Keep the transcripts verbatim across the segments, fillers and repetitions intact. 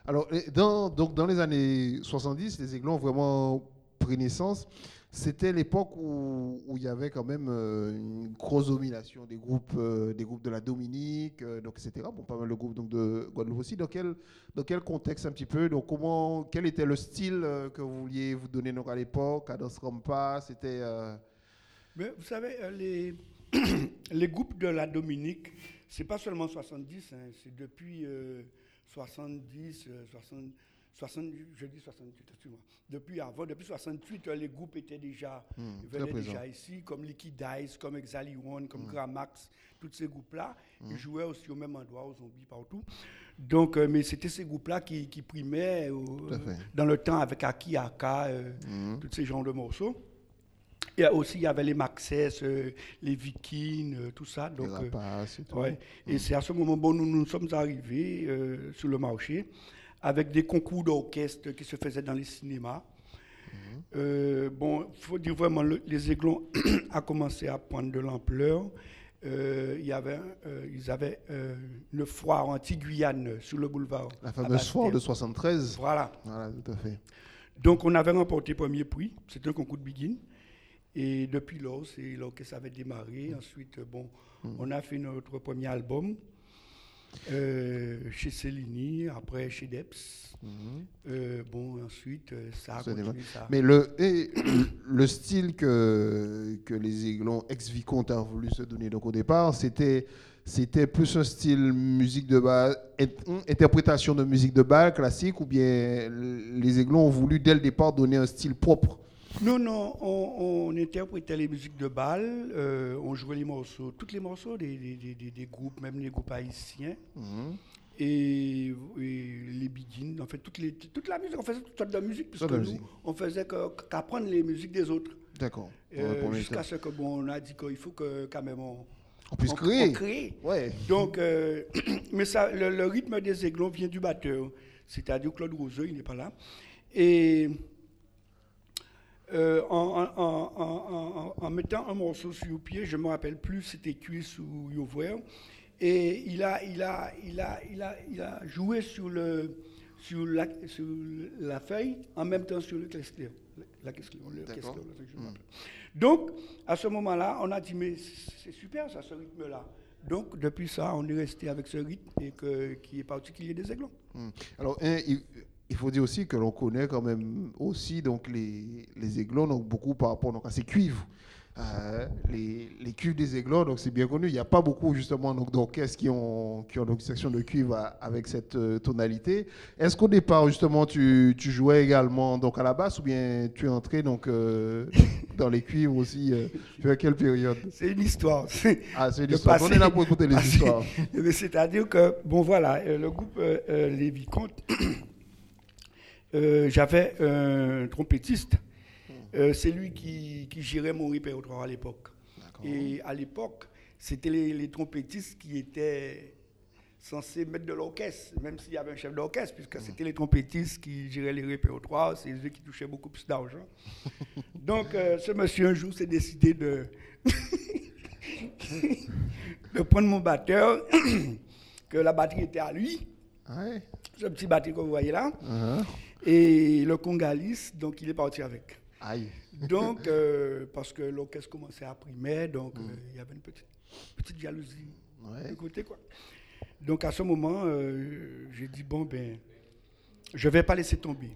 Alors, et dans, donc, dans les années soixante-dix, les Aiglons ont vraiment pris naissance. C'était l'époque où, où il y avait quand même euh, une grosse domination des groupes, euh, des groupes de la Dominique, euh, donc, et cetera. Bon, pas mal de groupes donc, de Guadeloupe aussi. Dans quel, dans quel contexte un petit peu donc, comment, quel était le style euh, que vous vouliez vous donner donc, à l'époque? Cadence Rampa, c'était... euh, Mais vous savez, euh, les, les groupes de la Dominique, c'est pas seulement soixante-dix, hein, c'est depuis euh, soixante-dix, euh, soixante, soixante, je dis soixante-huit, excuse-moi. Depuis avant, depuis soixante-huit, euh, les groupes étaient déjà, hmm, ils très venaient présent. déjà ici, comme Liquid Ice, comme Exalion, comme Hmm, Gramax, tous ces groupes-là. hmm, Ils jouaient aussi au même endroit, aux zombies, partout. Donc, euh, mais c'était ces groupes-là qui, qui primaient euh, tout à fait. dans le temps avec Aki, Aka, euh, Hmm, tous ces genres de morceaux. Et aussi, il y avait les Maxès, euh, les Vikings, euh, tout ça. les Donc, euh, rapaces et tout. ouais. Et Hmm, c'est à ce moment où nous nous sommes arrivés euh, sur le marché avec des concours d'orchestre qui se faisaient dans les cinémas. hmm, Euh, bon, il faut dire vraiment, le- les Aiglons a commencé à prendre de l'ampleur. Euh, il y avait, euh, ils avaient euh, une foire anti-Guyane sur le boulevard. la à fameuse foire Bastia. de soixante-treize. Voilà. Voilà, tout à fait. Donc, on avait remporté premier prix. C'était un concours de begin. Et depuis lors, c'est là que ça avait démarré. Ensuite, bon, Hmm. on a fait notre premier album euh, chez Cellini, après chez Debs. Mhm. Euh, bon, ensuite, euh, ça a Ça démarre. continué ça. Mais le, et le style que, que les Aiglons ex-Vicomte ont voulu se donner donc au départ, c'était, c'était plus un style musique de bal, interprétation de musique de bal classique, ou bien les Aiglons ont voulu dès le départ donner un style propre. Non, non, on, on interprétait les musiques de bal, euh, on jouait les morceaux, tous les morceaux des, des, des, des- des groupes, même les groupes haïtiens, Mhm. et, et les begins, en fait, toutes les, toute la musique, on faisait toutes sortes de musique, puisque Sortes de nous, musique. on faisait que- qu'apprendre les musiques des autres. D'accord. Euh, Ouais, pour jusqu'à l'instant. ce que bon, on a dit qu'il faut que quand même on, On puisse on- créer. on crée. Ouais. Donc, euh, mais ça, le, le rythme des Aiglons vient du batteur, c'est-à-dire Claude Roseux, il n'est pas là. Et euh, en, en- en- en- en- en mettant un morceau sur le pied, je ne me rappelle plus, c'était cuit ou Yover, et il a, il, a, il, a, il, a, il a joué sur, le, sur, la, sur la feuille en même temps sur le clavier. La question, le D'accord. clavier, je me rappelle. Donc, à ce moment-là, on a dit, mais c'est super ça, ce rythme-là. Donc, depuis ça, on est resté avec ce rythme et que, qui est particulier des Aiglons. Hmm. Alors, hein, il, il faut dire aussi que l'on connaît quand même aussi donc, les, les Aiglons, donc, beaucoup par rapport donc, à ces cuivres. Euh, les, les cuivres des Aiglons, donc c'est bien connu. Il n'y a pas beaucoup justement donc, d'orchestres qui ont, qui ont donc, une section de cuivre à- avec cette euh, tonalité. Est-ce qu'au départ, justement, tu, tu jouais également donc, à la basse ou bien tu es entré donc, euh, dans les cuivres aussi euh, vers quelle période? C'est une histoire. Ah, c'est une Le histoire. passé- On est là pour écouter les passé- histoires. Mais c'est-à-dire que, bon voilà, euh, le groupe euh, euh, Les Vicomtes, euh, j'avais un trompettiste. Euh, c'est lui qui, qui gérait mon répertoire à l'époque. D'accord. Et à l'époque, c'était les, les trompettistes qui étaient censés mettre de l'orchestre, même s'il y avait un chef d'orchestre, puisque c'était les trompettistes qui géraient les répertoires, c'est eux qui touchaient beaucoup plus d'argent. Donc, euh, ce monsieur, un jour, s'est décidé de, de prendre mon batteur, que la batterie était à lui, Ouais. ce petit batterie que vous voyez là, Uh-huh. et le congalis, donc il est parti avec. Aïe. Donc, euh, parce que l'orchestre commençait à primer, donc euh, il y avait une petite, petite jalousie Ouais. de côté, quoi. Donc, à ce moment, euh, j'ai dit, bon, ben, je ne vais pas laisser tomber.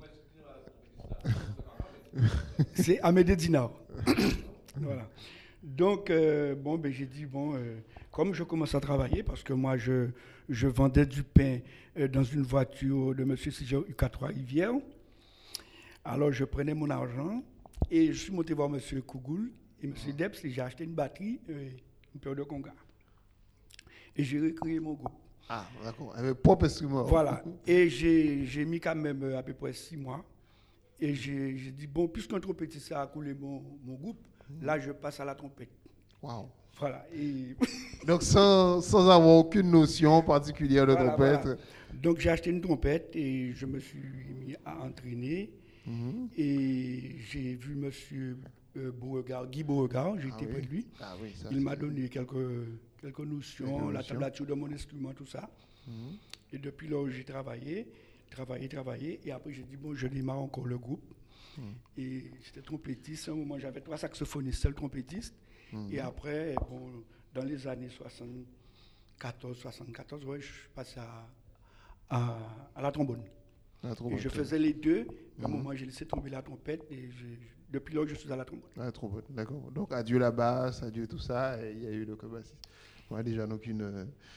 C'est Amédée Dinard. Voilà. Donc, euh, bon, ben, j'ai dit, bon, euh, comme je commence à travailler, parce que moi, je, je vendais du pain euh, dans une voiture de M. Siger U K trois Rivière, alors je prenais mon argent et je suis monté voir M. Kougoul et M. Debs et j'ai acheté une batterie, euh, une paire de congas. Et j'ai recréé mon groupe. Ah, d'accord. Avec propre instrument. Voilà. Et j'ai, j'ai mis quand même euh, à peu près six mois. Et j'ai, j'ai dit, bon, puisqu'un trompettiste a coulé mon, mon groupe, là, je passe à la trompette. Wow. Voilà. Et Donc, sans, sans avoir aucune notion particulière de voilà, trompette. voilà. Donc, j'ai acheté une trompette et je me suis mis à entraîner. Mhm. Et j'ai vu M. Euh, Beauregard, Guy Beauregard, j'ai Ah été oui. près de lui. Ah oui, ça, Il c'est- m'a donné quelques, quelques notions, Quelques la notions. tablature de mon instrument, tout ça. Mhm. Et depuis là où j'ai travaillé, travaillé, travaillé. Et après, j'ai dit, bon, je démarre encore le groupe. Mm. Et j'étais trompettiste. À un moment, j'avais trois saxophonistes, seul trompettiste. Mm. Et après, bon, dans les années soixante-quatorze, soixante-quatorze, ouais, je suis passé à, à, à la trombone. La trompette, et je faisais les deux. À un mm. moment, j'ai laissé tomber la trompette. Et je, depuis là, je suis à la trombone. La trombone, d'accord. Donc, adieu la basse, adieu tout ça. Et il y a eu le cobassiste. Moi, déjà, donc une,